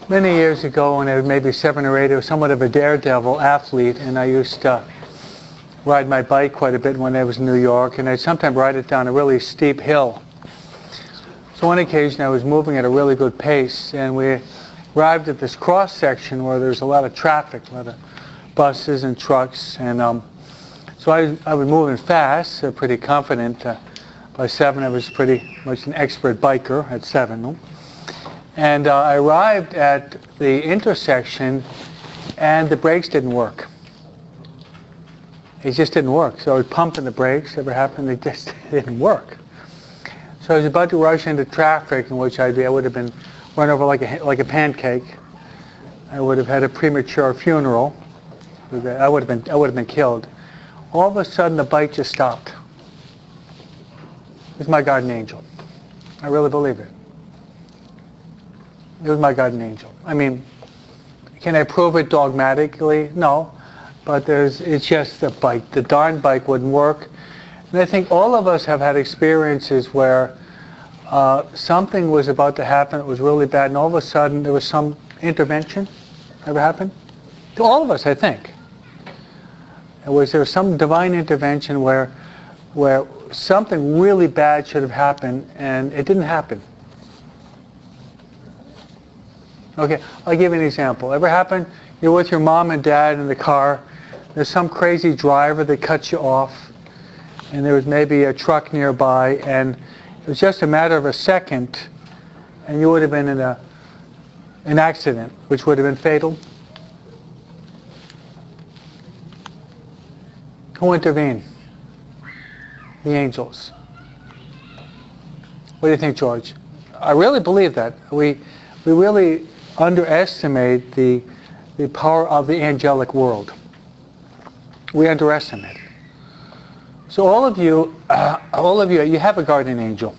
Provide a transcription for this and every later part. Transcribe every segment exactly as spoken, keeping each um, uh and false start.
Many years ago, when I was maybe seven or eight, I was somewhat of a daredevil athlete, and I used to ride my bike quite a bit when I was in New York, and I'd sometimes ride it down a really steep hill. So one occasion I was moving at a really good pace, and we arrived at this cross section where there's a lot of traffic, a lot of buses and trucks, and um, so I, I was moving fast, uh, pretty confident. Uh, by seven, I was pretty much an expert biker at seven. No? And uh, I arrived at the intersection, and the brakes didn't work. It just didn't work. So I was pumping the brakes. Ever happened? They just didn't work. So I was about to rush into traffic, in which I'd be, I would have been run over like a like a pancake. I would have had a premature funeral. I would have been I would have been killed. All of a sudden, the bike just stopped. It was my guardian angel. I really believe it. It was my guardian angel. I mean, can I prove it dogmatically? No. But there's, it's just the bike. The darn bike wouldn't work. And I think all of us have had experiences where uh, something was about to happen that was really bad, and all of a sudden there was some intervention. Ever happened? To all of us, I think. And was there some divine intervention where, where something really bad should have happened, and it didn't happen? Okay, I'll give you an example. Ever happened? You're with your mom and dad in the car. There's some crazy driver that cuts you off, and there was maybe a truck nearby, and it was just a matter of a second, and you would have been in a, an accident, which would have been fatal. Who intervened? The angels. What do you think, George? I really believe that. We, we really underestimate the, the power of the angelic world. We underestimate it. So all of you, uh, all of you, you have a guardian angel.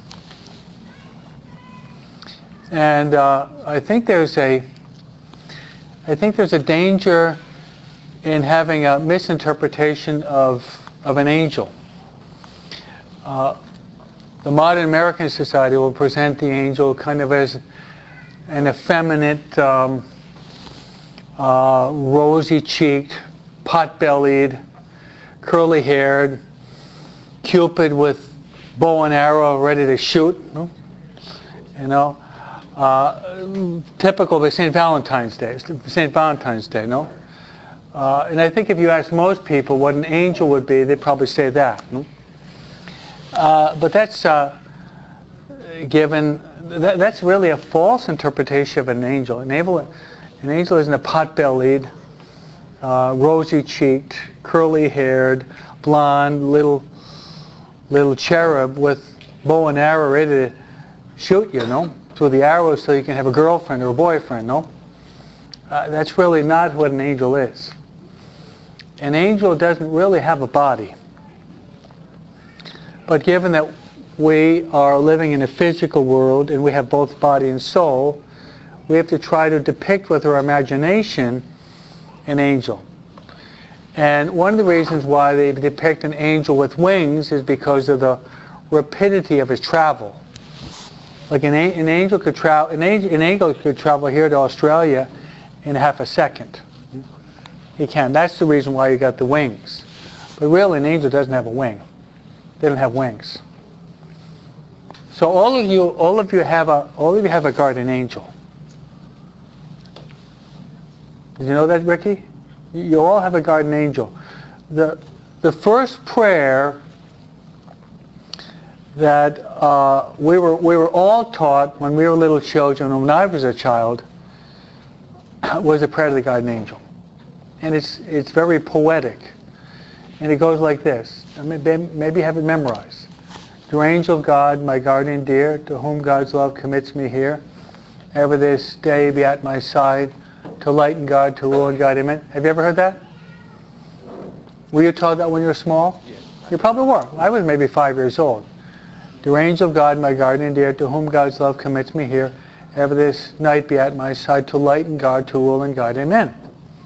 And uh, I think there's a, I think there's a danger in having a misinterpretation of, of an angel. Uh, the modern American society will present the angel kind of as an effeminate, um, uh, rosy-cheeked, pot-bellied, curly-haired, Cupid with bow and arrow ready to shoot. No? You know, uh, typical of Saint Valentine's Day. Saint Valentine's Day, no? Uh, and I think if you ask most people what an angel would be, they'd probably say that. No? Uh, but that's uh, given. That, that's really a false interpretation of an angel. An angel, an angel isn't a pot-bellied, uh, rosy-cheeked, curly-haired, blonde, little, little cherub with bow and arrow ready to shoot you, no? Through the arrows so you can have a girlfriend or a boyfriend, no? Uh, that's really not what an angel is. An angel doesn't really have a body. But given that we are living in a physical world and we have both body and soul, we have to try to depict with our imagination an angel. And one of the reasons why they depict an angel with wings is because of the rapidity of his travel. Like an, an angel could travel, an angel, an angel could travel here to Australia in half a second. He can. That's the reason why you got the wings. But really, an angel doesn't have a wing. They don't have wings. So all of you, all of you have a, all of you have a guardian angel. Did you know that, Ricky? You all have a guardian angel. The the first prayer that uh, we were we were all taught when we were little children, when I was a child, was a prayer to the guardian angel, and it's it's very poetic, and it goes like this. Maybe, maybe have it memorized. Dear angel of God, my guardian dear, to whom God's love commits me here, ever this day be at my side, to lighten God, to rule and guide him in. Have you ever heard that? Were you taught that when you were small? Yes. You probably were. I was maybe five years old. Dear angel of God, my guardian dear, to whom God's love commits me here, ever this night be at my side, to lighten God, to rule and guide him in.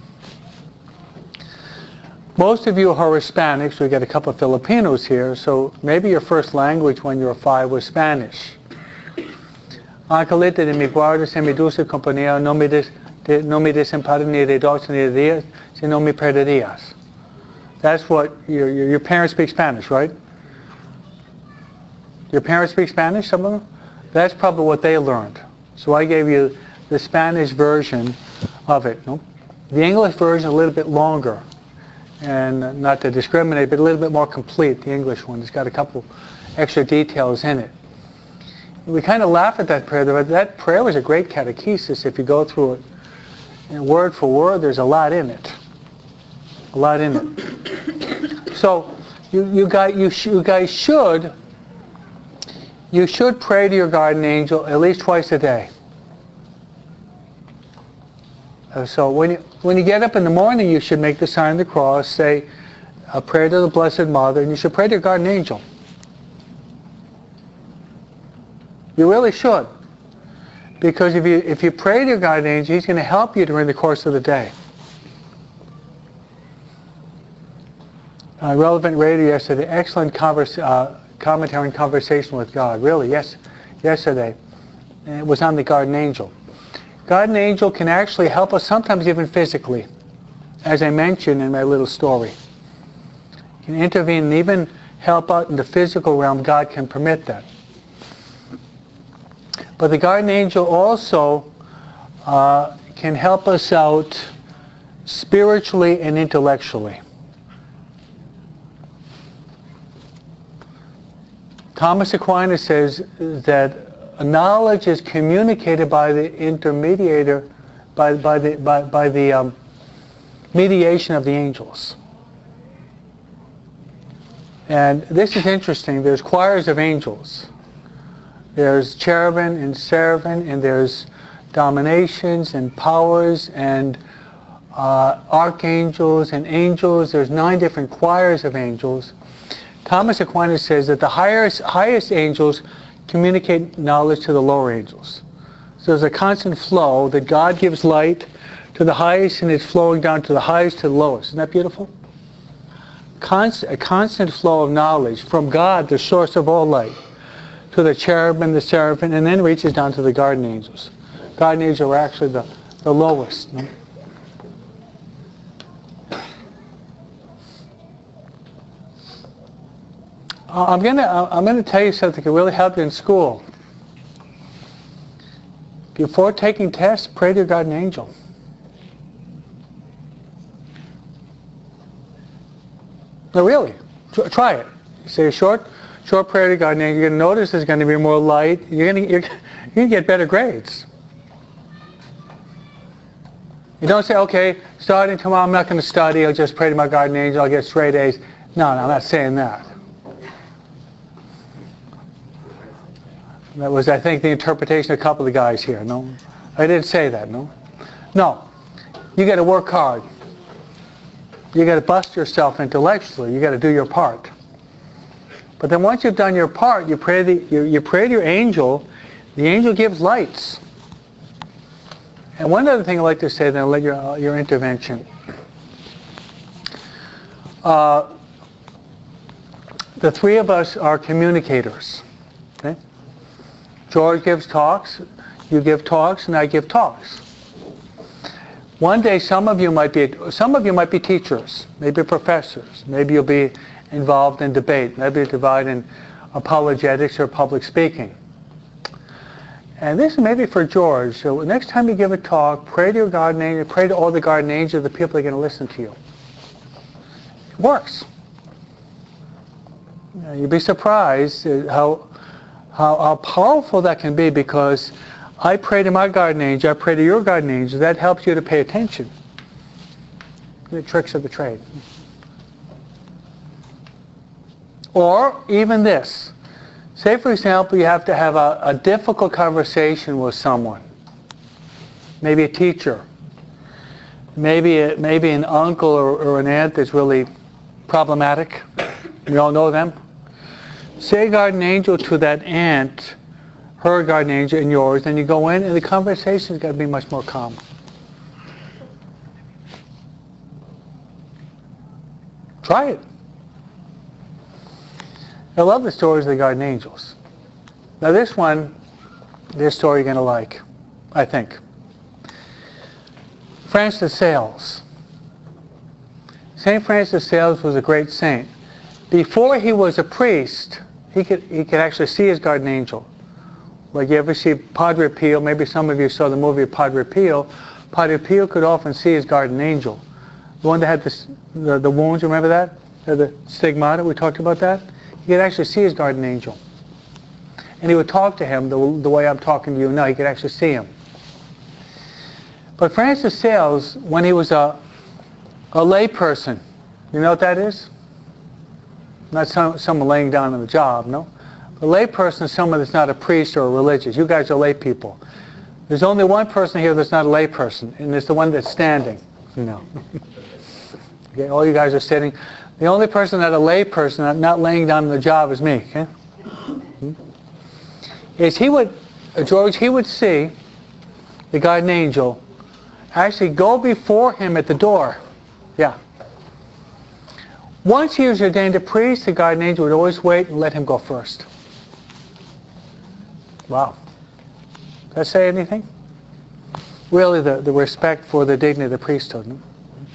Most of you are Hispanics. We got a couple of Filipinos here, so maybe your first language when you were five was Spanish. Angelita de mi guardas en mi dulce compañía, no me, des, de, no me desampares ni de dos ni de días, sino me perderías. That's what, your, your, your parents speak Spanish, right? Your parents speak Spanish, some of them? That's probably what they learned. So I gave you the Spanish version of it. No? The English version is a little bit longer. And not to discriminate, but a little bit more complete, the English one. It's got a couple extra details in it. We kind of laugh at that prayer, but that prayer was a great catechesis if you go through it. And word for word, there's a lot in it. A lot in it. So you, you, guys, you, sh- you guys should you should pray to your guardian angel at least twice a day. Uh, so when you, when you get up in the morning, you should make the sign of the cross, say a prayer to the Blessed Mother, and you should pray to your guardian angel. You really should. Because if you if you pray to your guardian angel, he's going to help you during the course of the day. Uh, Relevant Radio yesterday, excellent converse, uh, commentary and conversation with God. Really, yes, yesterday. And it was on the guardian angel. Guardian angel can actually help us sometimes even physically, as I mentioned in my little story. Can intervene and even help out in the physical realm. God can permit that. But the guardian angel also uh, can help us out spiritually and intellectually. Thomas Aquinas says that knowledge is communicated by the intermediator, by, by the, by, by the um, mediation of the angels. And this is interesting. There's choirs of angels. There's cherubim and seraphim, and there's dominations and powers and uh, archangels and angels. There's nine different choirs of angels. Thomas Aquinas says that the highest, highest angels communicate knowledge to the lower angels. So there's a constant flow that God gives light to the highest and it's flowing down to the highest to the lowest. Isn't that beautiful? Const, a constant flow of knowledge from God, the source of all light, to the cherubim, the seraphim, and then reaches down to the guardian angels. Guardian angels are actually the, the lowest. No? I'm gonna I'm gonna tell you something that can really help you in school. Before taking tests, pray to your guardian angel. No, really, try it. Say a short, short prayer to guardian angel. You're gonna notice there's going to be more light. You're gonna you're, you're gonna get better grades. You don't say, okay, starting tomorrow I'm not going to study. I'll just pray to my guardian angel. I'll get straight A's. No, no, I'm not saying that. That was, I think, the interpretation of a couple of the guys here. No, I didn't say that. No, no. You got to work hard. You got to bust yourself intellectually. You got to do your part. But then once you've done your part, you pray the you, you pray to your angel. The angel gives lights. And one other thing I'd like to say, then I'll let your uh, your intervention. Uh, the three of us are communicators. Okay. George gives talks, you give talks, and I give talks. One day, some of you might be some of you might be teachers, maybe professors. Maybe you'll be involved in debate. Maybe you're involved in apologetics or public speaking. And this is maybe for George. So next time you give a talk, pray to your guardian angel, pray to all the guardian angels, the people that are going to listen to you. It works. You know, you'd be surprised how. How, how powerful that can be, because I pray to my guardian angel, I pray to your guardian angel. That helps you to pay attention. The tricks of the trade. Or even this. Say, for example, you have to have a, a difficult conversation with someone. Maybe a teacher. Maybe a, maybe an uncle or, or an aunt that's really problematic. You all know them. Say guardian angel to that aunt, her guardian angel and yours, and you go in and the conversation's got to be much more calm. Try it. I love the stories of the guardian angels. Now this one, This story you're going to like, I think. Francis de Sales. Saint Francis de Sales was a great saint. Before he was a priest, he could he could actually see his guardian angel. Like you ever see Padre Pio, maybe some of you saw the movie Padre Pio. Padre Pio could often see his guardian angel. The one that had this, the, the wounds, remember that? The stigmata, we talked about that? He could actually see his guardian angel. And he would talk to him the, the way I'm talking to you now. He could actually see him. But Francis de Sales, when he was a, a lay person, you know what that is? Not some, someone laying down on the job, no? A lay person is someone that's not a priest or a religious. You guys are lay people. There's only one person here that's not a lay person, and it's the one that's standing, you know. Okay, all you guys are sitting. The only person that's a lay person, not, not laying down on the job, is me, okay? Hmm? Is he would, uh, George, he would see the guardian angel actually go before him at the door. Yeah. Once he was ordained a priest, the guardian angel would always wait and let him go first. Wow. Does that say anything? Really, the, the respect for the dignity of the priesthood. No?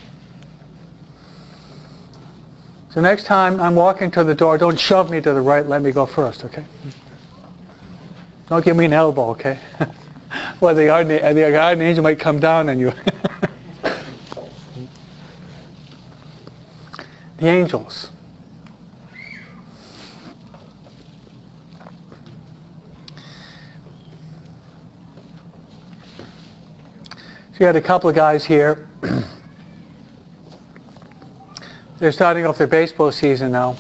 So next time I'm walking to the door, don't shove me to the right, let me go first, okay? Don't give me an elbow, okay? Well, the guardian, the guardian angel might come down on you. The angels. So you had a couple of guys here. They're starting off their baseball season now.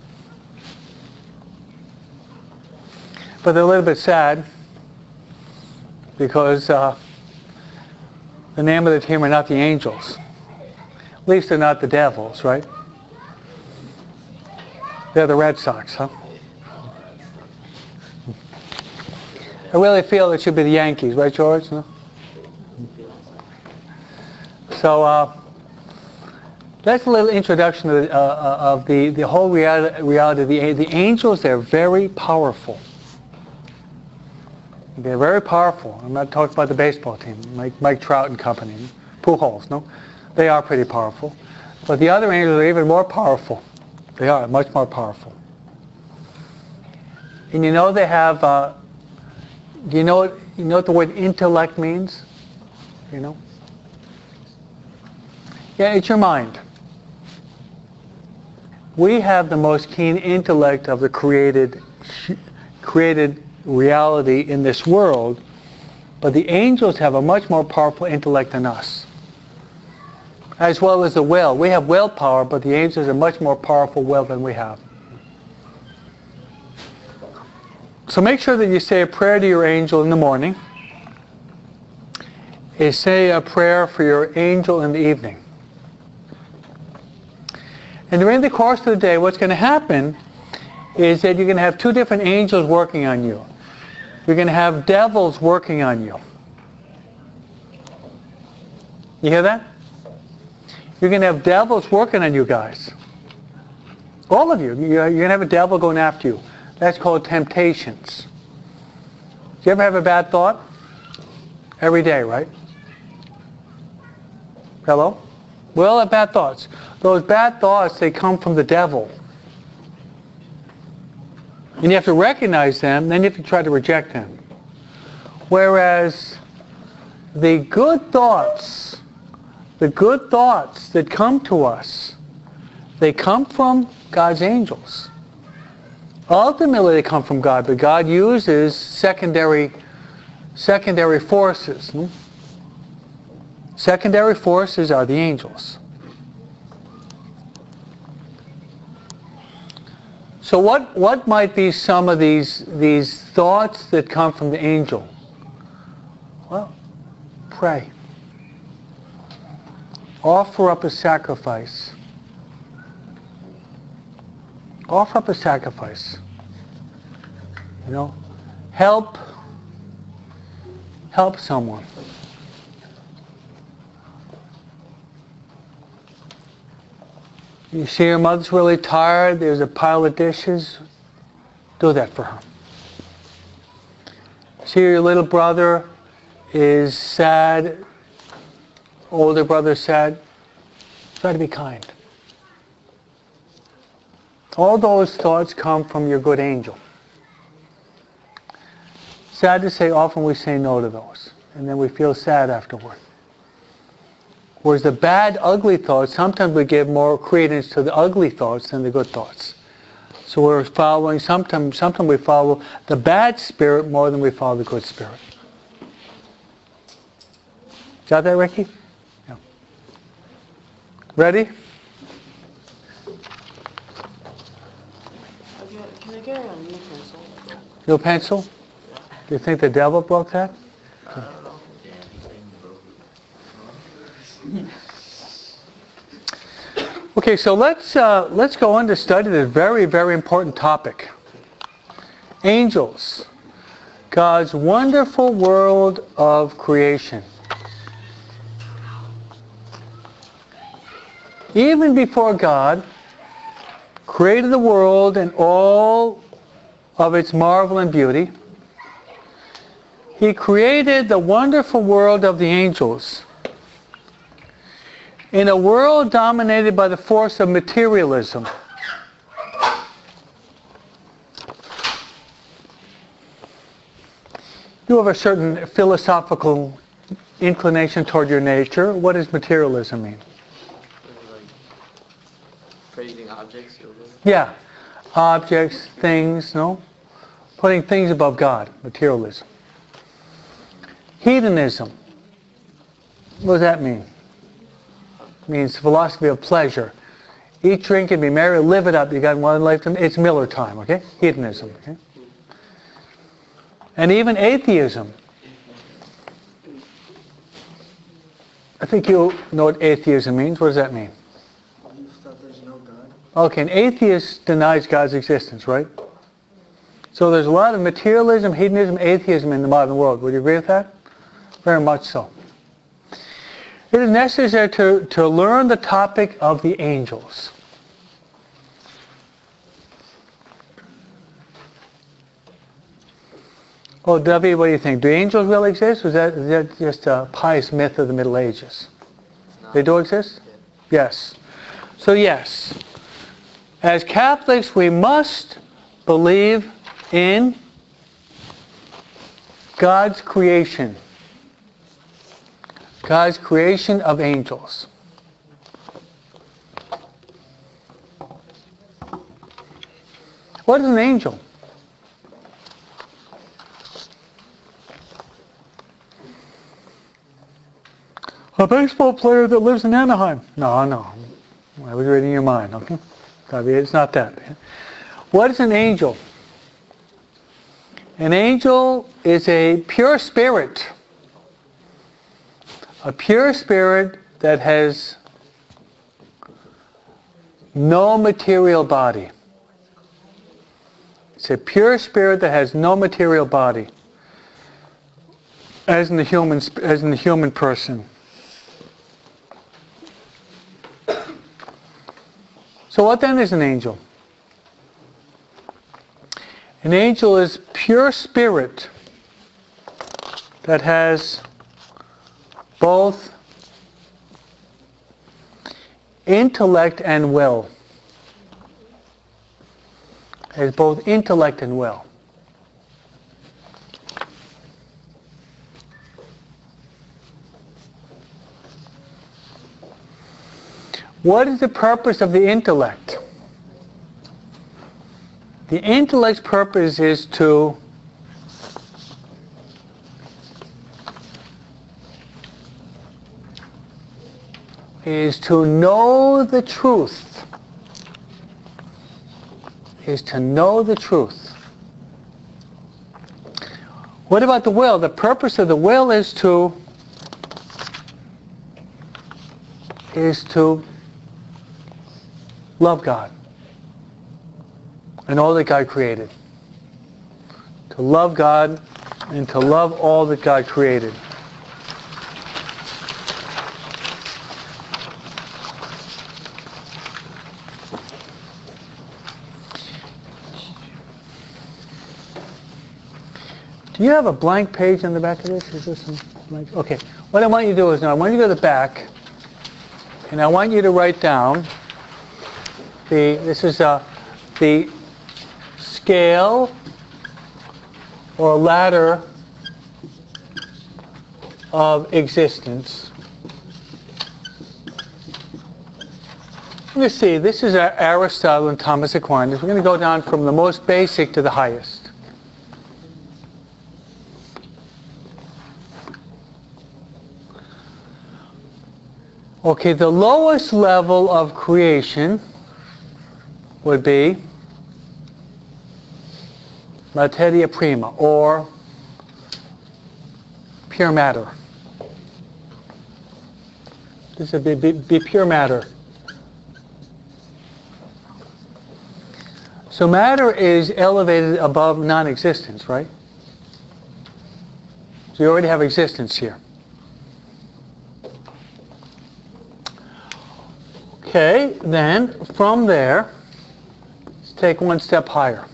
But they're a little bit sad because uh, the name of the team are not the Angels. At least they're not the Devils, right? They're the Red Sox, huh? I really feel it should be the Yankees, right, George? No? So uh, that's a little introduction of the, uh, of the, the whole reality, reality of the, the angels. They're very powerful. They're very powerful. I'm not talking about the baseball team, Mike, Mike Trout and company, Pujols, no? They are pretty powerful. But the other angels are even more powerful. They are much more powerful. And you know they have, uh, do you know what, you know what the word intellect means? You know? Yeah, it's your mind. We have the most keen intellect of the created, created reality in this world, but the angels have a much more powerful intellect than us. As well as the will. We have willpower, but the angels are much more powerful will than we have. So make sure that you say a prayer to your angel in the morning. You say a prayer for your angel in the evening. And during the course of the day, what's going to happen is that you're going to have two different angels working on you. You're going to have devils working on you. You hear that? You're going to have devils working on you guys. All of you. You're going to have a devil going after you. That's called temptations. Do you ever have a bad thought? Every day, right? Hello? We all have bad thoughts. Those bad thoughts, they come from the devil. And you have to recognize them, then you have to try to reject them. Whereas the good thoughts, the good thoughts that come to us, they come from God's angels. Ultimately they come from God, but God uses secondary secondary forces. Hmm? Secondary forces are the angels. So what, what might be some of these, these thoughts that come from the angel? Well, pray. Offer up a sacrifice. Offer up a sacrifice. You know, help, help someone. You see your mother's really tired, there's a pile of dishes, do that for her. See, your little brother is sad, older brother is sad. Try to be kind. All those thoughts come from your good angel. Sad to say, often we say no to those, and then we feel sad afterward. Whereas the bad, ugly thoughts, sometimes we give more credence to the ugly thoughts than the good thoughts. So we're following, sometimes, sometimes we follow the bad spirit more than we follow the good spirit. Got that, Ricky? Yeah. Ready? Can I get a new pencil? New pencil? Do you think the devil broke that? I don't know. Okay, so let's uh, let's go on to study this very, very important topic. Angels. God's wonderful world of creation. Even before God created the world and all of its marvel and beauty, He created the wonderful world of the angels. In a world dominated by the force of materialism. You have a certain philosophical inclination toward your nature. What does materialism mean? Like praising objects. Yeah. Objects, things, no? Putting things above God. Materialism. Hedonism. What does that mean? It means philosophy of pleasure. Eat, drink, and be merry. Live it up. You got one life to... It's Miller time, okay? Hedonism, okay? And even atheism. I think you know what atheism means. What does that mean? Belief that there's no God. Okay, an atheist denies God's existence, right? So there's a lot of materialism, hedonism, atheism in the modern world. Would you agree with that? Very much so. It is necessary to, to learn the topic of the angels. Oh, David, what do you think? Do angels really exist, or is that, is that just a pious myth of the Middle Ages? No. They do exist? Yeah. Yes. So yes, as Catholics we must believe in God's creation. God's creation of angels. What is an angel? A baseball player that lives in Anaheim. No, no. I was reading your mind, okay? It's not that. What is an angel? An angel is a pure spirit. A pure spirit that has no material body. It's a pure spirit that has no material body, as in the human, as in the human person. So what then is an angel? An angel is pure spirit that has both intellect and will. Has both intellect and will. What is the purpose of the intellect? The intellect's purpose is to is to know the truth. Is to know the truth. What about the will? The purpose of the will is to is to love God and all that God created. To love God and to love all that God created. Do you have a blank page on the back of this? Is this some blank? Okay. What I want you to do is now I want you to go to the back, and I want you to write down the. This is uh, the scale or ladder of existence. Let's see. This is Aristotle and Thomas Aquinas. We're going to go down from the most basic to the highest. Okay, the lowest level of creation would be materia prima, or pure matter. This would be, be, be pure matter. So matter is elevated above non-existence, right? So you already have existence here. Okay, then from there, let's take one step higher.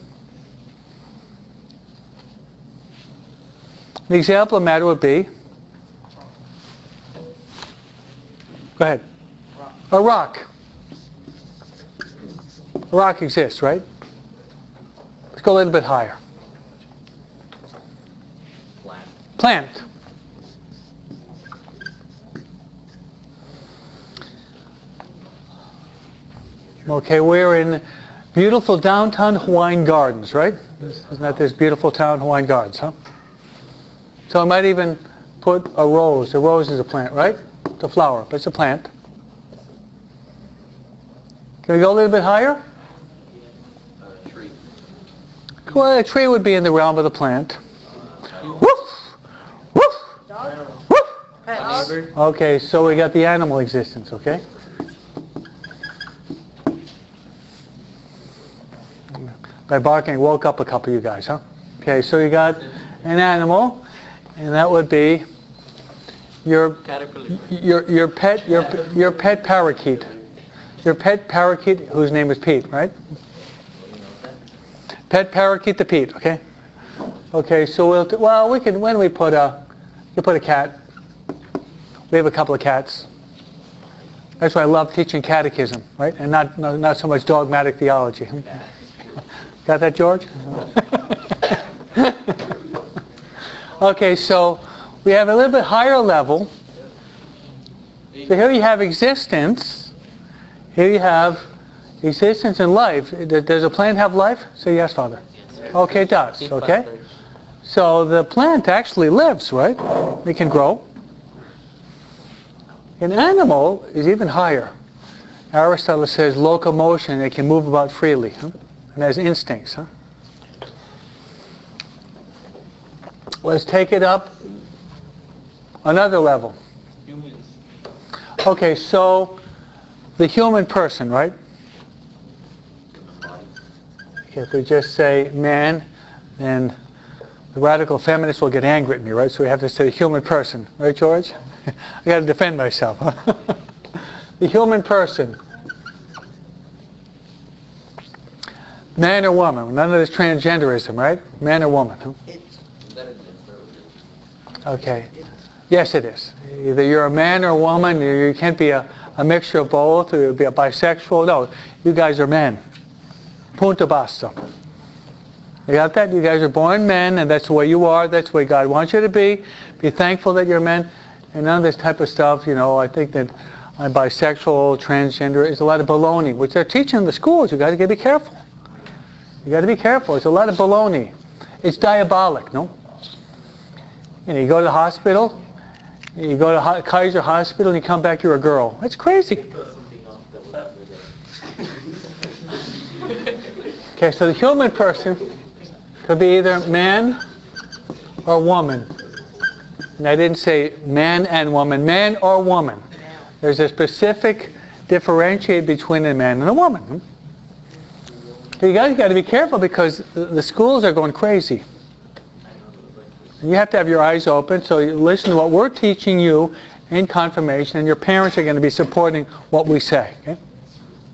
The example of matter would be, go ahead, a rock. A rock exists, right? Let's go a little bit higher. Plant. Plant. Okay, we're in beautiful downtown Hawaiian Gardens, right? Isn't that this beautiful town, Hawaiian Gardens, huh? So I might even put a rose. A rose is a plant, right? It's a flower, but it's a plant. Can we go a little bit higher? A tree. Well, a tree would be in the realm of the plant. Woof! Woof! Woof! Neighbor. Okay, so we got the animal existence, okay? By barking, woke up a couple of you guys, huh? Okay, so you got an animal, and that would be your Caterpillar. your your pet your your pet parakeet, your pet parakeet whose name is Pete, right? Pet parakeet the Pete, okay? Okay, so we'll t- well we can when we put a you put a cat. We have a couple of cats. That's why I love teaching catechism, right? And not not, not so much dogmatic theology. Got that, George? Okay, so we have a little bit higher level. So here you have existence. Here you have existence and life. Does a plant have life? Say yes, Father. Okay, it does. Okay. So the plant actually lives, right? It can grow. An animal is even higher. Aristotle says locomotion, it can move about freely. Huh? And has instincts, huh? Let's take it up another level. Humans. Okay, so the human person, right? Okay, if we just say man, then the radical feminists will get angry at me, right? So we have to say human person, right, George? I got to defend myself. Huh? The human person. Man or woman? None of this transgenderism, right? Man or woman? Huh? Okay. Yes, it is. Either you're a man or a woman. You can't be a, a mixture of both, or you'll be a bisexual. No, you guys are men. Punto basta. You got that? You guys are born men, and that's the way you are. That's the way God wants you to be. Be thankful that you're men. And none of this type of stuff, you know, I think that I'm bisexual, transgender, is a lot of baloney, which they're teaching in the schools. You got to be careful. You got to be careful. It's a lot of baloney. It's diabolic, no? You know, you go to the hospital, you go to Ho- Kaiser Hospital, and you come back, you're a girl. That's crazy. Okay, so the human person could be either man or woman. And I didn't say man and woman, man or woman. There's a specific differentiate between a man and a woman. You guys got to be careful because the schools are going crazy. You have to have your eyes open, so you listen to what we're teaching you in confirmation, and your parents are going to be supporting what we say. Okay?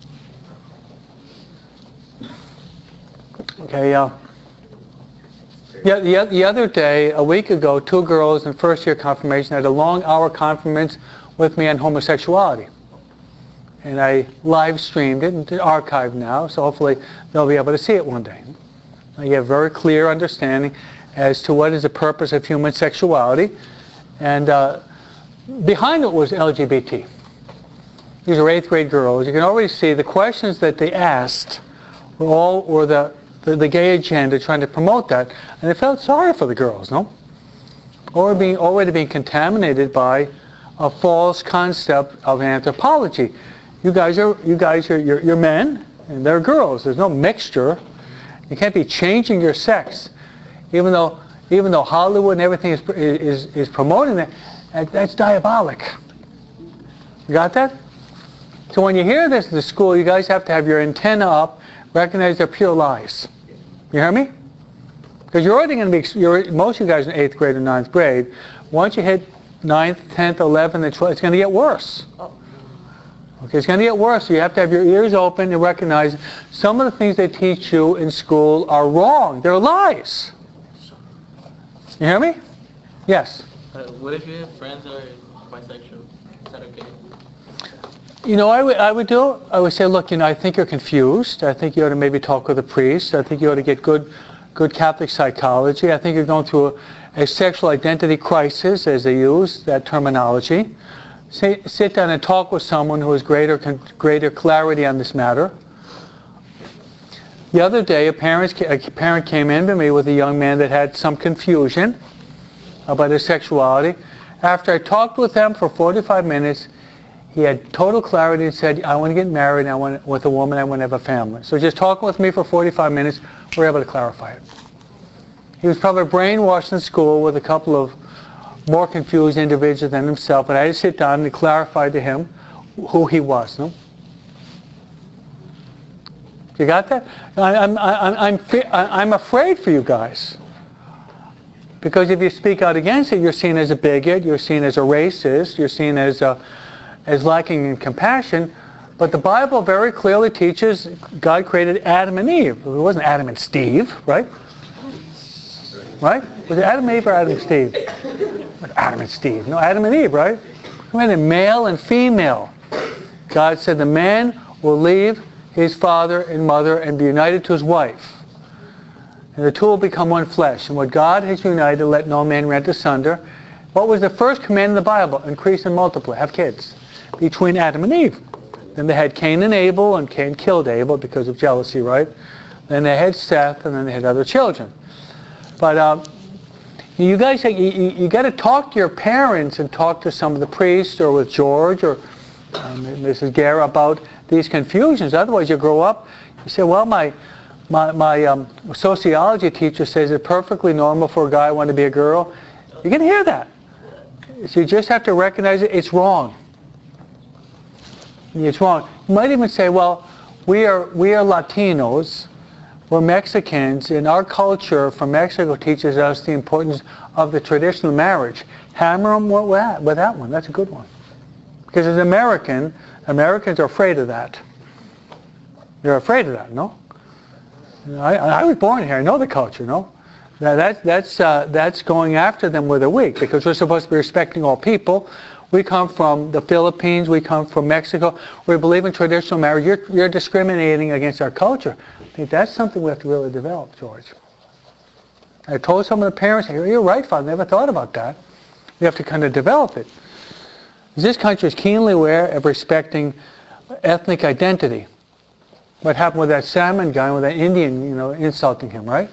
Okay. Uh, Yeah, the, the other day, a week ago, two girls in first year confirmation had a long hour conference with me on homosexuality. And I live streamed it, and it's archived now, so hopefully they'll be able to see it one day. I get a very clear understanding as to what is the purpose of human sexuality. And uh, behind it was L G B T. These are eighth grade girls. You can already see the questions that they asked were all were the, the, the gay agenda trying to promote that. And they felt sorry for the girls, no? Or being, already being contaminated by a false concept of anthropology. You guys are you guys are you're, you're men and they're girls. There's no mixture. You can't be changing your sex, even though even though Hollywood and everything is is is promoting that. That's diabolic. You got that? So when you hear this at the school, you guys have to have your antenna up, recognize they're pure lies. You hear me? Because you're already going to be. You're, most of you guys in eighth grade or ninth grade. Once you hit ninth, tenth, eleventh, and twelfth, it's going to get worse. Okay, it's going to get worse. So you have to have your ears open and recognize some of the things they teach you in school are wrong. They're lies. You hear me? Yes. Uh, what if you have friends that are bisexual? Is that okay? You know, I would, I would do, I would say, look, you know, I think you're confused. I think you ought to maybe talk with a priest. I think you ought to get good, good Catholic psychology. I think you're going through a, a sexual identity crisis, as they use that terminology. Say, sit down and talk with someone who has greater greater clarity on this matter. The other day, a parent, a parent came in to me with a young man that had some confusion about his sexuality. After I talked with them for forty-five minutes, he had total clarity and said, I want to get married, and I want with a woman, I want to have a family. So just talking with me for forty-five minutes, we were able to clarify it. He was probably brainwashed in school with a couple of more confused individuals than himself, but I had to sit down and clarify to him who he was. No? You got that? I, I'm, I'm, I'm, I'm afraid for you guys. Because if you speak out against it, you're seen as a bigot, you're seen as a racist, you're seen as, a, as lacking in compassion. But the Bible very clearly teaches God created Adam and Eve. It wasn't Adam and Steve, right? Right? Was it Adam and Eve or Adam and Steve? Adam and Steve. No, Adam and Eve, right? Come in, male and female. God said the man will leave his father and mother and be united to his wife. And the two will become one flesh. And what God has united, let no man rent asunder. What was the first command in the Bible? Increase and multiply. Have kids. Between Adam and Eve. Then they had Cain and Abel, and Cain killed Abel because of jealousy, right? Then they had Seth, and then they had other children. But um, you guys, you, you, you got to talk to your parents and talk to some of the priests or with George or um, Missus Guerra about these confusions. Otherwise, you grow up, you say, well, my my, my um, sociology teacher says it's perfectly normal for a guy to want to be a girl. You're going to hear that. So you just have to recognize it. It's wrong. It's wrong. You might even say, well, we are we are Latinos. We're Mexicans, and our culture from Mexico teaches us the importance of the traditional marriage. Hammer them with that, with that one. That's a good one. Because as an American, Americans are afraid of that. They're afraid of that, no? I, I was born here. I know the culture, no? Now that, that's, uh, that's going after them where they're weak, because we're supposed to be respecting all people. We come from the Philippines. We come from Mexico. We believe in traditional marriage. You're, you're discriminating against our culture. I think that's something we have to really develop, George. I told some of the parents, you're right, Father, never thought about that. We have to kind of develop it. This country is keenly aware of respecting ethnic identity. What happened with that salmon guy, with that Indian, you know, insulting him, right?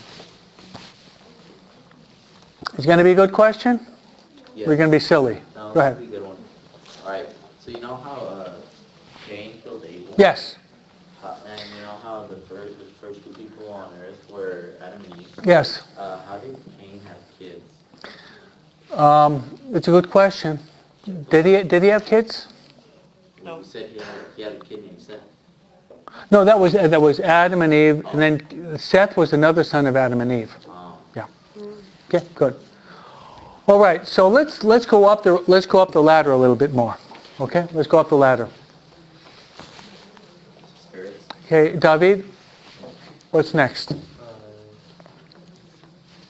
It's going to be a good question? Yes. We're going to be silly. No, Go ahead. That's a good one. All right. So you know how uh, Cain killed Abel? Yes. Uh, and you know how the first, the first two people on earth were Adam and Eve? Yes. Uh, how did Cain have kids? Um, it's a good question. Did he did he have kids? No. You said he had, he had a kid named Seth. No, that was that was Adam and Eve, and then Seth was another son of Adam and Eve. Oh. Yeah. Okay, good. All right, so let's let's go up the let's go up the ladder a little bit more. Okay, let's go up the ladder. Okay, David, what's next?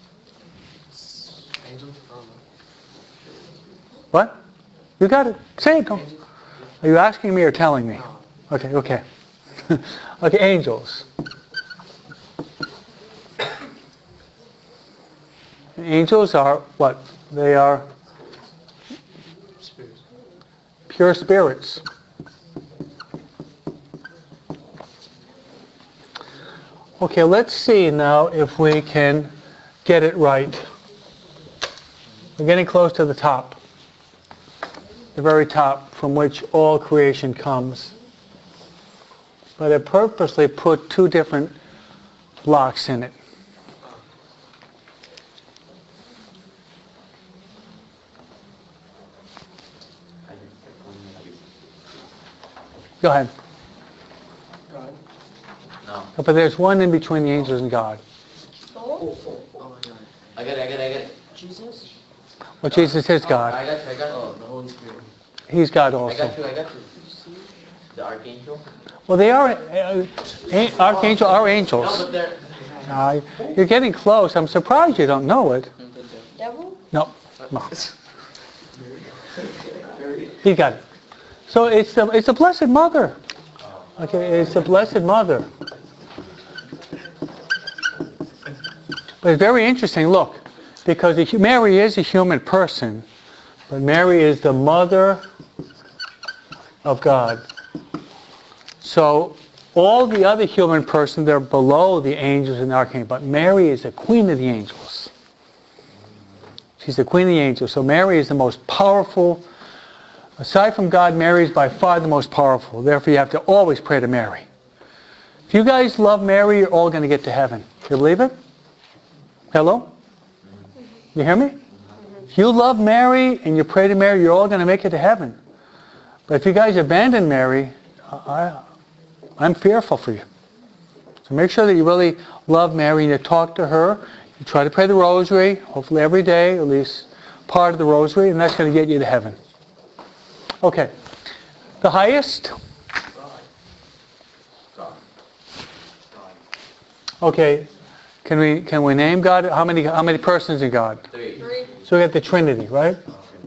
What? You got it. Say it. Don't. Are you asking me or telling me? Okay, okay. Okay, angels. Angels are what? They are Spirits. pure spirits. Okay, let's see now if we can get it right. We're getting close to the top. The very top from which all creation comes. But I purposely put two different blocks in it. Go ahead. God. No. But there's one in between the angels and God. Oh, oh, oh, God. I got it, I got it, I got it. Jesus? Well, Jesus is Oh, God. I got you, I got you. Oh, the Holy Spirit. He's God I also. got you, I got you. The archangel? Well, they are, uh, a- archangel are No, angels. but they're... Uh, you're getting close. I'm surprised you don't know it. Devil? No. No. He got it. So it's the, it's the Blessed Mother. Okay, it's the Blessed Mother. But it's very interesting, look, because the, Mary is a human person, but Mary is the mother of God. So all the other human persons, they're below the angels and archangels, but Mary is the queen of the angels. She's the queen of the angels. So Mary is the most powerful. Aside from God, Mary is by far the most powerful. Therefore, you have to always pray to Mary. If you guys love Mary, you're all going to get to heaven. You believe it? Hello? You hear me? If you love Mary and you pray to Mary, you're all going to make it to heaven. But if you guys abandon Mary, I, I'm fearful for you. So make sure that you really love Mary and you talk to her. You try to pray the rosary, hopefully every day, at least part of the rosary, and that's going to get you to heaven. Okay. The highest? Okay. Can we can we name God? How many how many persons in God? Three. Three. So we got the Trinity, right?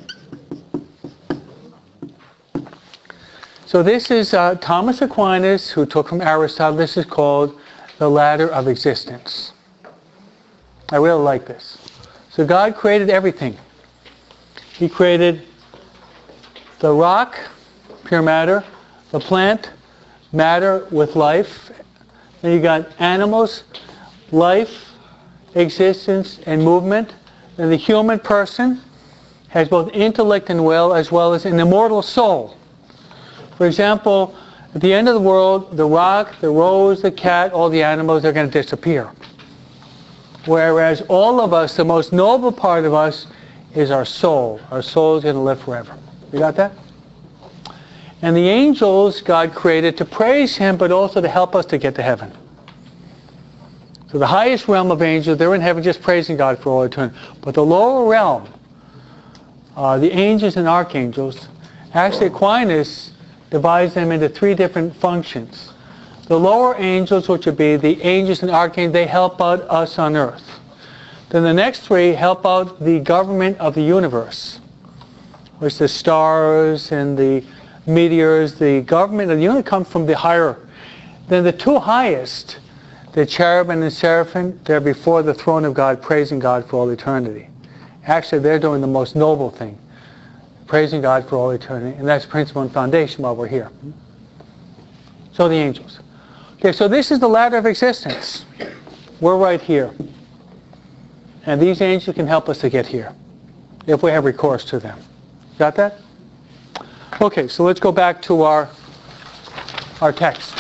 So this is uh, Thomas Aquinas, who took from Aristotle. This is called the ladder of existence. I really like this. So God created everything. He created the rock, pure matter, the plant, matter with life. Then you got animals, life, existence, and movement. And the human person has both intellect and will, as well as an immortal soul. For example, at the end of the world, the rock, the rose, the cat, all the animals are going to disappear. Whereas all of us, the most noble part of us, is our soul. Our soul is going to live forever. You got that? And the angels God created to praise Him, but also to help us to get to heaven. So the highest realm of angels, they're in heaven just praising God for all eternity. But the lower realm, uh, the angels and archangels, actually Aquinas divides them into three different functions. The lower angels, which would be the angels and archangels, they help out us on earth. Then the next three help out the government of the universe, which the stars and the meteors, the government of the universe come from the higher. Then the two highest, the cherubim and seraphim, they're before the throne of God, praising God for all eternity. Actually, they're doing the most noble thing, praising God for all eternity, and that's principle and foundation while we're here. So the angels. Okay, so this is the ladder of existence. We're right here. And these angels can help us to get here, if we have recourse to them. Got that? Okay, so let's go back to our, our text.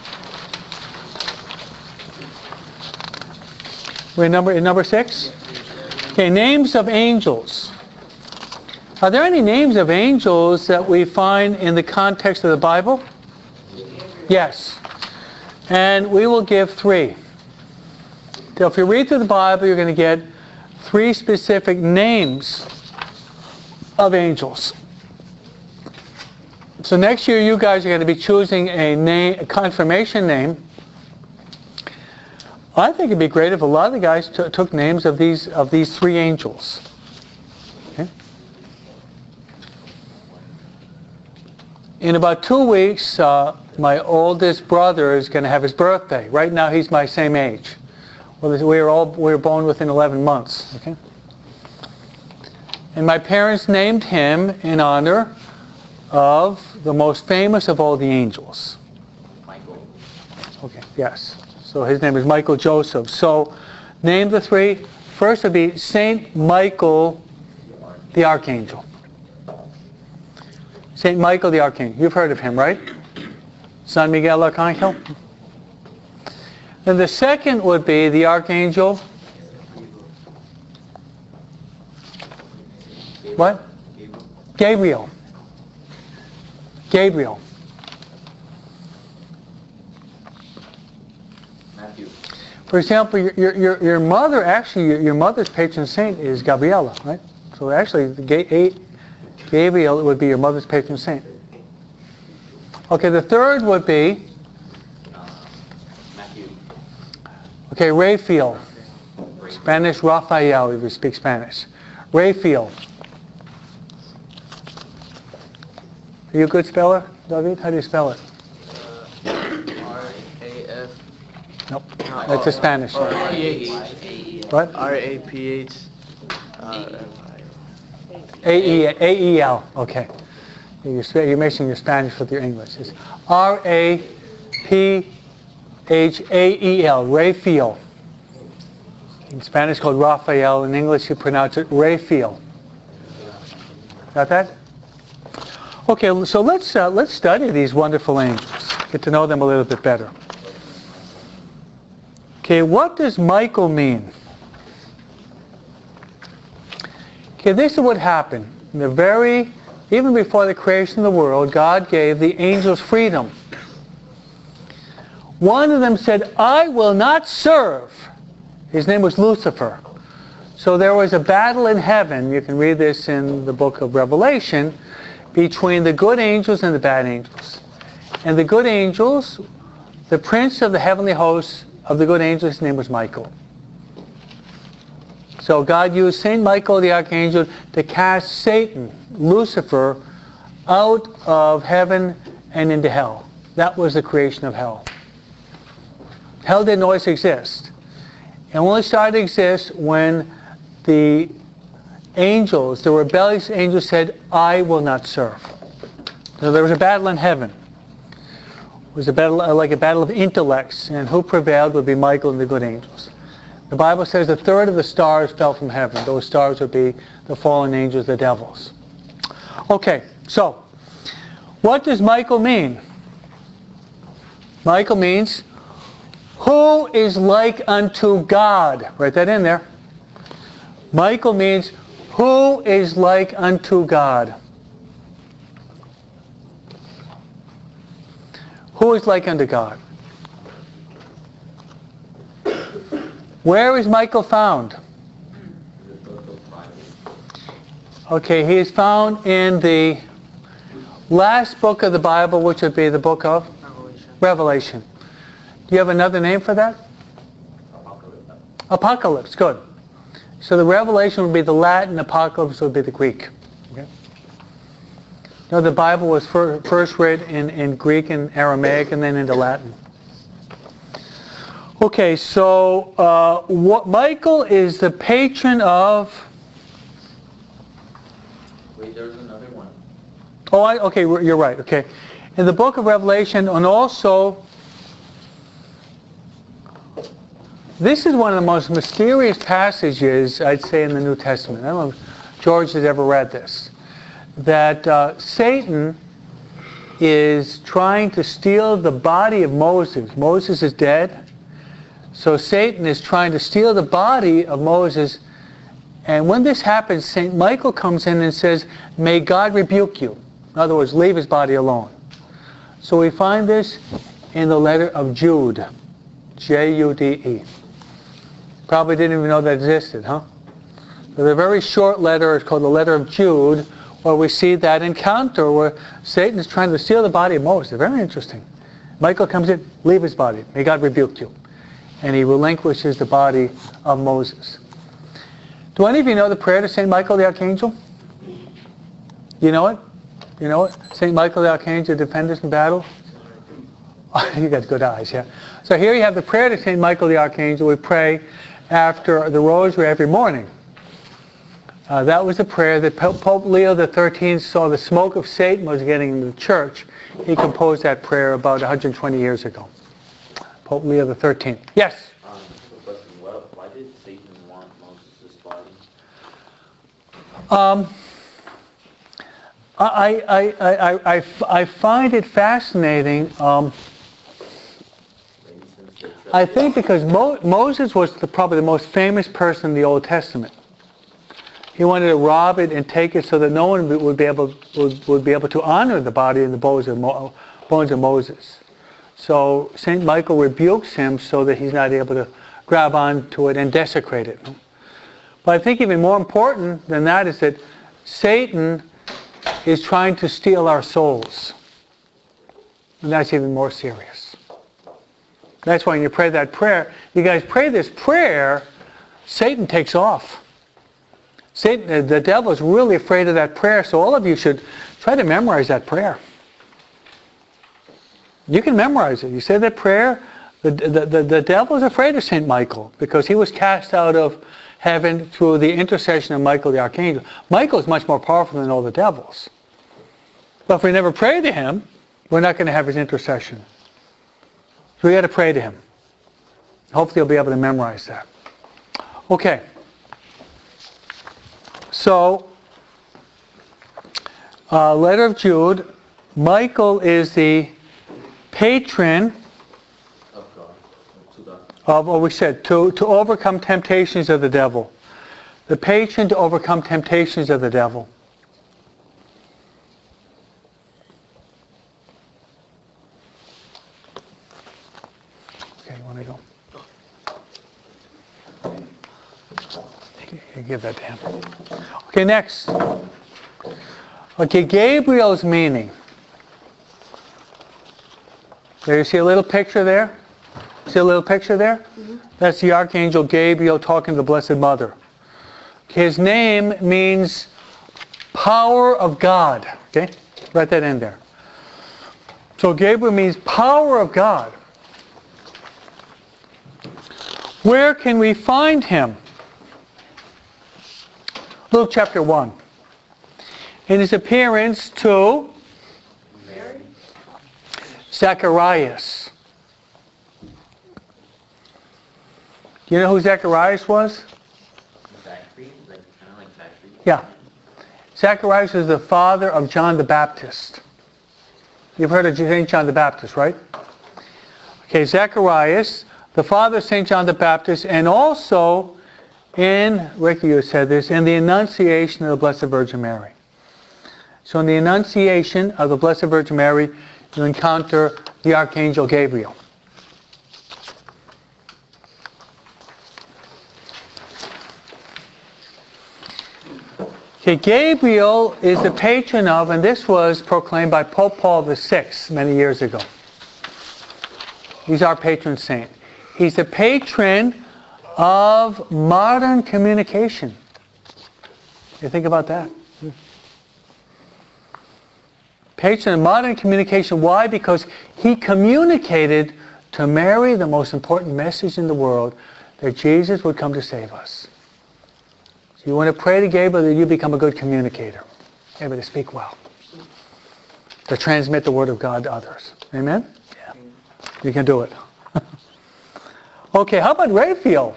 We're in number, in number six? Okay, names of angels. Are there any names of angels that we find in the context of the Bible? Yes. And we will give three. So if you read through the Bible, you're going to get three specific names of angels. So next year you guys are going to be choosing a name, a confirmation name. I think it'd be great if a lot of the guys t- took names of these of these three angels. Okay? In about two weeks, uh, my oldest brother is going to have his birthday. Right now, he's my same age. Well, we were all we were born within eleven months. Okay. And my parents named him in honor of the most famous of all the angels. Michael. Okay. Yes. So his name is Michael Joseph. So, name the three. First would be Saint Michael, the Archangel. Saint Michael the Archangel. You've heard of him, right? San Miguel Arcángel. Then the second would be the Archangel. What? Gabriel. Gabriel. Matthew. For example, your your your mother actually your, your mother's patron saint is Gabriela, right? So actually, the Ga- eight, Gabriel would be your mother's patron saint. Okay, the third would be Uh, Matthew. okay, Raphael. Spanish Rafael, if you speak Spanish. Raphael. Are you a good speller, David? How do you spell it? R A F. Nope. That's a Spanish. Or P H. What? R A P H. A E A E L. Okay. You're, sp- you're mixing your Spanish with your English. It's R A P H A E L. Raphael. In Spanish called Raphael. In English you pronounce it Raphael. Got that? Okay, so let's uh, let's study these wonderful angels. Get to know them a little bit better. Okay, what does Michael mean? Okay, this is what happened. In the very, even before the creation of the world, God gave the angels freedom. One of them said, I will not serve. His name was Lucifer. So there was a battle in heaven, you can read this in the book of Revelation, between the good angels and the bad angels. And the good angels, the prince of the heavenly hosts of the good angels, his name was Michael. So God used Saint Michael the Archangel to cast Satan, Lucifer, out of heaven and into hell. That was the creation of hell. Hell didn't always exist. It only started to exist when the angels, the rebellious angels said, I will not serve. So there was a battle in heaven. It was a battle, like a battle of intellects, and who prevailed would be Michael and the good angels. The Bible says a third of the stars fell from heaven. Those stars would be the fallen angels, the devils. Okay, so what does Michael mean? Michael means, who is like unto God? Write that in there. Michael means, who is like unto God? Who is like unto God? Where is Michael found? Okay, he is found in the last book of the Bible, which would be the book of Revelation. Revelation. Do you have another name for that? Apocalypse. Apocalypse, good. So the Revelation would be the Latin, Apocalypse would be the Greek. Okay? You know, the Bible was fir- first written in, in Greek and Aramaic and then into Latin. Okay, so uh, what Michael is the patron of... Wait, there's another one. Oh, I, okay, you're right, okay. In the book of Revelation, and also... This is one of the most mysterious passages, I'd say, in the New Testament. I don't know if George has ever read this. That uh, Satan is trying to steal the body of Moses. Moses is dead. So Satan is trying to steal the body of Moses. And when this happens, Saint Michael comes in and says, may God rebuke you. In other words, leave his body alone. So we find this in the letter of Jude. J U D E. Probably didn't even know that existed, huh? There's a very short letter, it's called the letter of Jude, where we see that encounter where Satan is trying to steal the body of Moses. Very interesting. Michael comes in, leave his body. May God rebuke you. And he relinquishes the body of Moses. Do any of you know the prayer to Saint Michael the Archangel? You know it? You know it? Saint Michael the Archangel, defend us in battle. You got good eyes, yeah. So here you have the prayer to Saint Michael the Archangel. We pray after the rosary every morning. Uh, that was a prayer that Pope, Pope Leo the thirteenth saw the smoke of Satan was getting into the church. He composed that prayer about one hundred twenty years ago. Pope Leo the thirteenth. Yes? Um, I have a question. Well, why did Satan want Moses' body? Um, I, I, I, I, I, I find it fascinating. Um, Maybe since they tried I think because Mo- Moses was the, probably the most famous person in the Old Testament. He wanted to rob it and take it so that no one would be able would, would be able to honor the body and the bones of, Mo- bones of Moses. So Saint Michael rebukes him so that he's not able to grab onto it and desecrate it. But I think even more important than that is that Satan is trying to steal our souls. And that's even more serious. That's why when you pray that prayer, you guys pray this prayer, Satan takes off. Satan, the devil is really afraid of that prayer, so all of you should try to memorize that prayer. You can memorize it. You say that prayer, the, the, the, the devil is afraid of Saint Michael because he was cast out of heaven through the intercession of Michael the Archangel. Michael is much more powerful than all the devils. But if we never pray to him, we're not going to have his intercession. So we got to pray to him. Hopefully you'll be able to memorize that. Okay. So, uh, letter of Jude. Michael is the patron of God, to God. of what we said, to, to overcome temptations of the devil. The patron to overcome temptations of the devil. Okay, you want to go? You give that to him. Okay, next. Okay, Gabriel's meaning. There you see a little picture there? See a little picture there? Mm-hmm. That's the Archangel Gabriel talking to the Blessed Mother. His name means power of God. Okay? Write that in there. So Gabriel means power of God. Where can we find him? Luke chapter one. In his appearance to Mary. Zacharias. Do you know who Zacharias was? Zachary? Like, kind of like Zachary? Yeah. Zacharias is the father of John the Baptist. You've heard of Saint John the Baptist, right? Okay, Zacharias, the father of Saint John the Baptist, and also in, Ricky, you said this, in the Annunciation of the Blessed Virgin Mary. So in the Annunciation of the Blessed Virgin Mary, you encounter the Archangel Gabriel. Okay, Gabriel is the patron of, and this was proclaimed by Pope Paul the sixth many years ago. He's our patron saint. He's the patron of modern communication. You think about that. Patron of modern communication. Why? Because he communicated to Mary the most important message in the world, that Jesus would come to save us. So you want to pray to Gabriel that you become a good communicator. Able to speak well. To transmit the word of God to others. Amen? Yeah. You can do it. Okay, how about Raphael?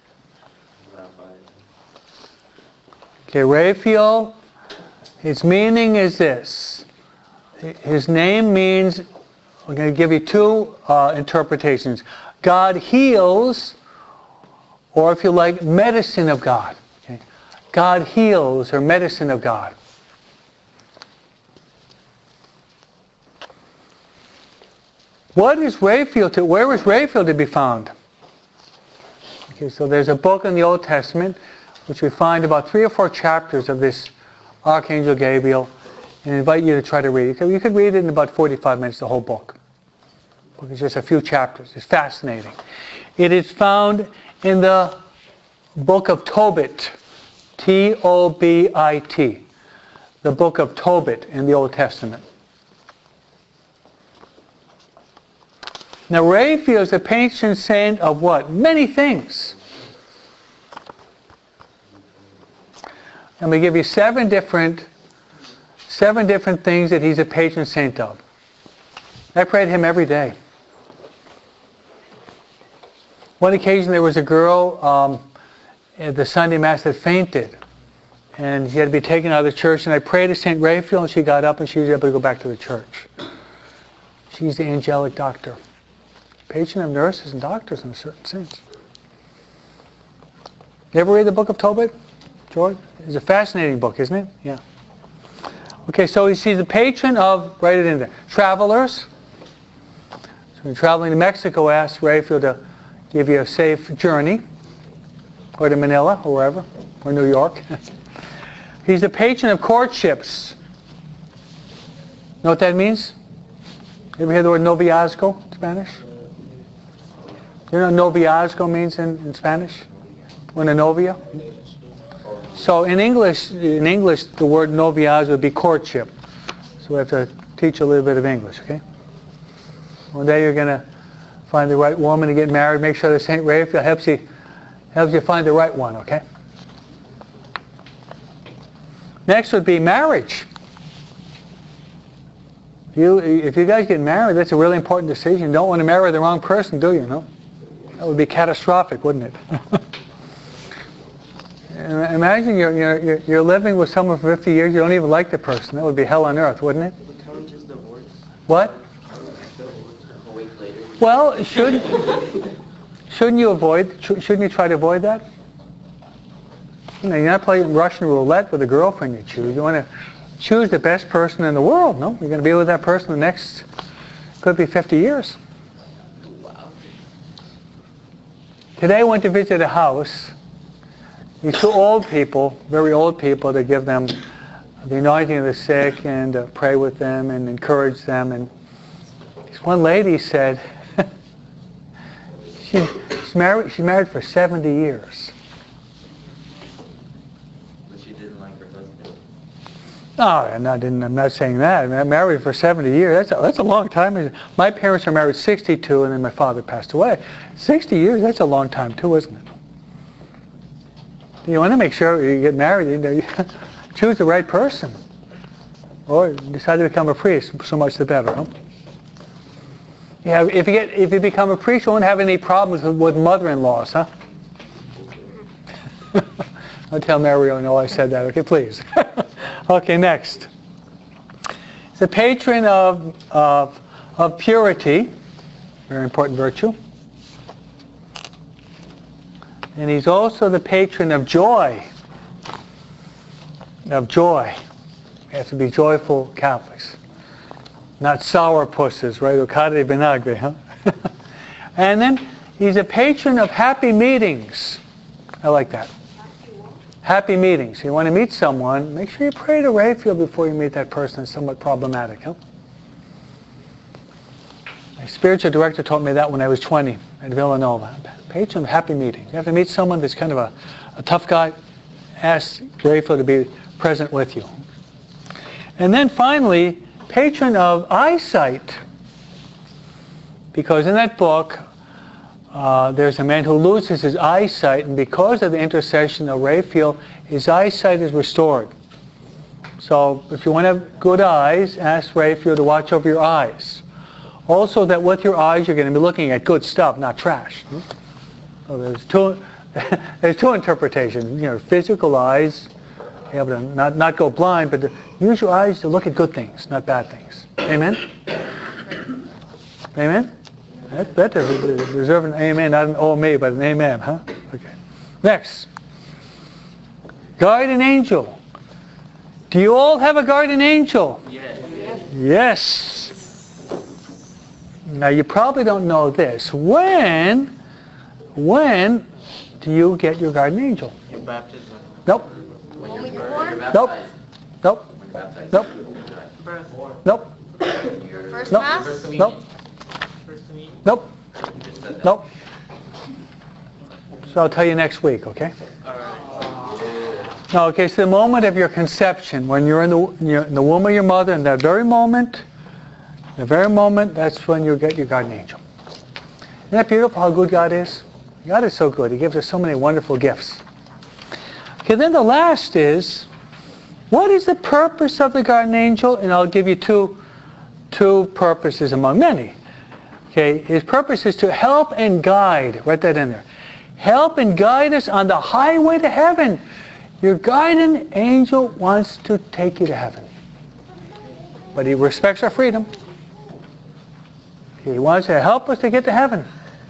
Okay, Raphael, his meaning is this. His name means, I'm going to give you two uh, interpretations. God heals, or if you like, medicine of God. Okay? God heals, or medicine of God. What is Raphael to, where is Raphael to be found? Okay, so there's a book in the Old Testament which we find about three or four chapters of this Archangel Gabriel, and I invite you to try to read it. You could read it in about forty-five minutes, the whole book. It's just a few chapters. It's fascinating. It is found in the book of Tobit, T O B I T. the book of Tobit in the Old Testament. Now, Raphael is the patron saint of what? Many things. I'm going to give you seven different, seven different things that he's a patron saint of. I pray to him every day. One occasion there was a girl um, at the Sunday Mass that fainted. And she had to be taken out of the church. And I prayed to Saint Raphael, and she got up and she was able to go back to the church. She's the angelic doctor. Patron of nurses and doctors in a certain sense. You ever read the book of Tobit, George? It's a fascinating book, isn't it? Yeah. Okay, so you see the patron of, write it in there, travelers. So when you're traveling to Mexico, ask Raphael to give you a safe journey, or to Manila, or wherever, or New York. He's the patron of courtships. Know what that means? You ever hear the word noviazgo in Spanish? You know what noviazgo means in, in Spanish? Una novia? So in English, in English, the word noviazgo would be courtship. So we have to teach a little bit of English, okay? One day you're going to find the right woman to get married. Make sure that Saint Raphael helps you, helps you find the right one, okay? Next would be marriage. You, if you guys get married, that's a really important decision. You don't want to marry the wrong person, do you? No? That would be catastrophic, wouldn't it? Imagine you're, you're, you're living with someone for fifty years, you don't even like the person. That would be hell on earth, wouldn't it? Can't we just divorce? What? A week later. Well, should, shouldn't you avoid, shouldn't you try to avoid that? You know, you're not playing Russian roulette with a girlfriend you choose. You want to choose the best person in the world, no? You're going to be with that person the next, could be fifty years. Wow. Today I went to visit a house. These two old people, very old people, to give them the anointing of the sick and uh, pray with them and encourage them. And this one lady said, she, she's married. She's married for seventy years. But she didn't like her husband. No, I'm not, I'm not saying that. I'm married for seventy years. That's a, that's a long time. My parents were married sixty-two, and then my father passed away. sixty years, that's a long time too, isn't it? You want to make sure you get married, you know, you choose the right person. Or decide to become a priest, so much the better. Huh? Yeah, if you get if you become a priest, you won't have any problems with, with mother-in-laws, huh? I'll tell Mario, no, I said that. Okay, please. Okay, next. It's a patron of, of, of purity, very important virtue. And he's also the patron of joy. Of joy. We have to be joyful Catholics. Not sour pusses, right? Ucade vinagre, huh? And then he's a patron of happy meetings. I like that. Happy meetings. You want to meet someone, make sure you pray to Raphael before you meet that person. It's somewhat problematic, huh? My spiritual director taught me that when I was twenty at Villanova. Patron of happy meetings. You have to meet someone that's kind of a, a tough guy. Ask Raphael to be present with you. And then finally, patron of eyesight. Because in that book, uh, there's a man who loses his eyesight, and because of the intercession of Raphael, his eyesight is restored. So if you want to have good eyes, ask Raphael to watch over your eyes. Also, that with your eyes you're going to be looking at good stuff, not trash. So there's two, there's two interpretations. You know, physical eyes, be able to not, not go blind, but to use your eyes to look at good things, not bad things. Amen? Amen? That's better. Reserve an amen, not an oh me, but an amen, huh? Okay. Next. Guardian angel. Do you all have a guardian angel? Yes. Yes. Now you probably don't know this. When, when do you get your guardian angel? Your baptism. Nope. When you're, When you're born. born? Nope. Nope. When you're baptized. Nope. Birth. Nope. Your First Nope. Mass? First communion. Nope. First communion. Nope. You just said that. Nope. So I'll tell you next week, okay? Alright. Okay, so the moment of your conception, when you're in the, you're in the womb of your mother, in that very moment, the very moment, that's when you get your guardian angel. Isn't that beautiful how good God is? God is so good. He gives us so many wonderful gifts. Okay, then the last is, what is the purpose of the guardian angel? And I'll give you two, two purposes among many. Okay, his purpose is to help and guide. Write that in there. Help and guide us on the highway to heaven. Your guardian angel wants to take you to heaven. But he respects our freedom. He wants to help us to get to heaven.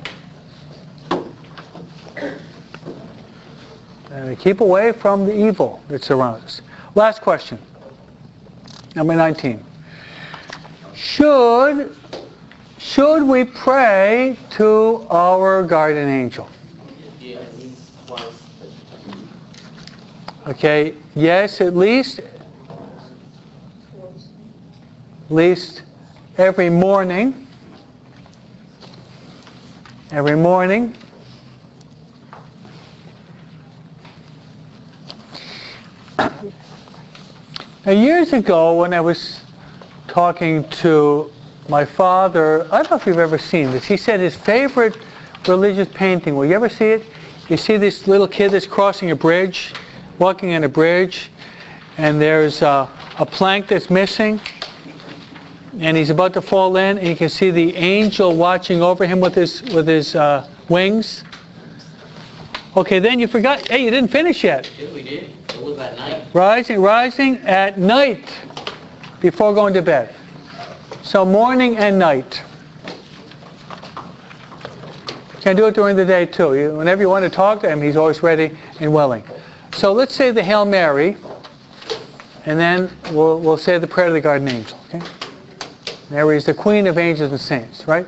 And to keep away from the evil that surrounds us. Last question. Number nineteen. Should, should we pray to our guardian angel? Yeah, at least once. Okay, yes, at least, at least every morning, every morning. Now, years ago, when I was talking to my father, I don't know if you've ever seen this. He said his favorite religious painting, will you ever see it? You see this little kid that's crossing a bridge, walking on a bridge, and there's uh, a plank that's missing, and he's about to fall in, and you can see the angel watching over him with his, with his uh, wings. Okay, then you forgot, hey, you didn't finish yet. Yeah, we did. It was at night. Rising, rising at night before going to bed. So morning and night. You can do it during the day too. You, whenever you want to talk to him, he's always ready and willing. So let's say the Hail Mary, and then we'll, we'll say the prayer of the guardian angel. Okay? Mary is the queen of angels and saints, right?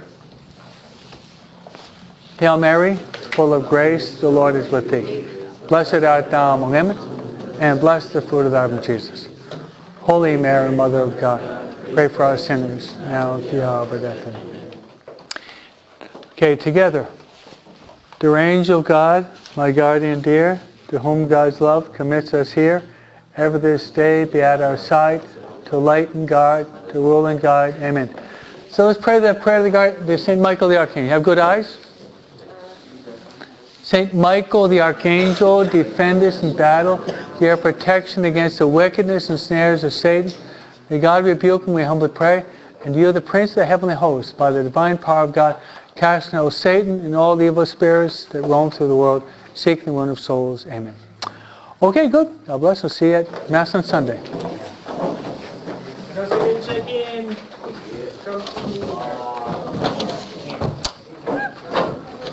Hail Mary, full of grace, the Lord is with thee. Blessed art thou among women, and blessed the fruit of thy womb, Jesus. Holy Mary, Mother of God, pray for us sinners, now and at the hour of our death. Amen. Okay, together. Dear angel God, my guardian dear, to whom God's love commits us here, ever this day be at our side, to light and guard, to rule and guide. Amen. So let's pray the prayer of the guard, the Saint Michael the Archangel. You have good eyes? Saint Michael the Archangel, defend us in battle, give our protection against the wickedness and snares of Satan. May God rebuke him, we humbly pray. And you, the Prince of the heavenly host, by the divine power of God, cast out Satan and all the evil spirits that roam through the world, seeking the ruin of souls. Amen. Okay, good. God bless. We'll see you at Mass on Sunday. Check in.